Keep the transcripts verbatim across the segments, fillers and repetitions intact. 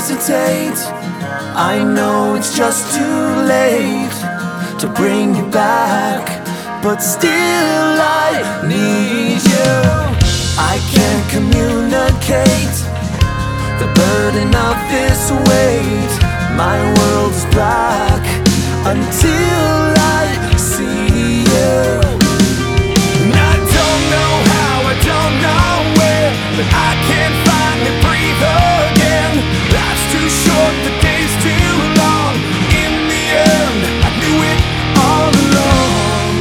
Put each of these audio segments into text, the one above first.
hesitate, I know it's just too late to bring you back, but still I need you. I can't communicate the burden of this weight. My world's black until I see you. And I don't know how, I don't know where, but I can't finally breathe again. Life's too short, the day's too long. In the end, I knew it all along.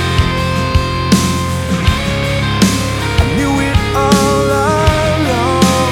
I knew it all along.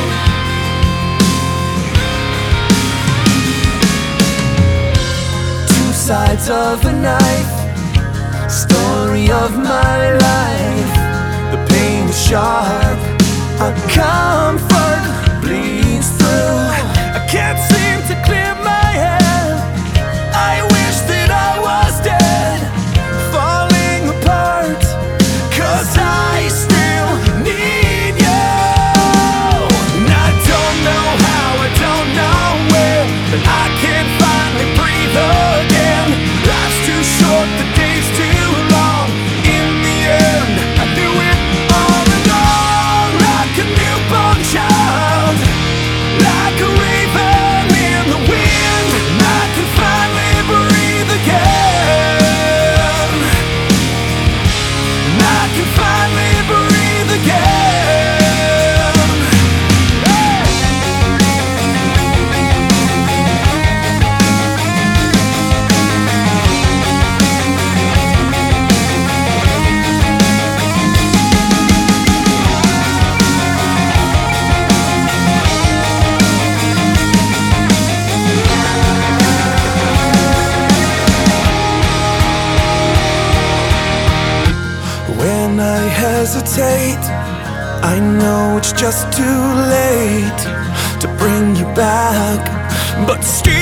Two sides of a knife, story of my life. The pain is sharp, a comfort bleeds through. I can't seem to clear my head. I wish that I was dead, falling apart, 'cause I still need you. And I don't know how, I don't know where, but I can't finally breathe again. Life's too short, the day's too long. In the end, I knew it all along. Like a newborn child, like a raven in the wind, I can finally breathe again. I can finally breathe again. Hey! When I hesitate, I know it's just too late to bring you back, but still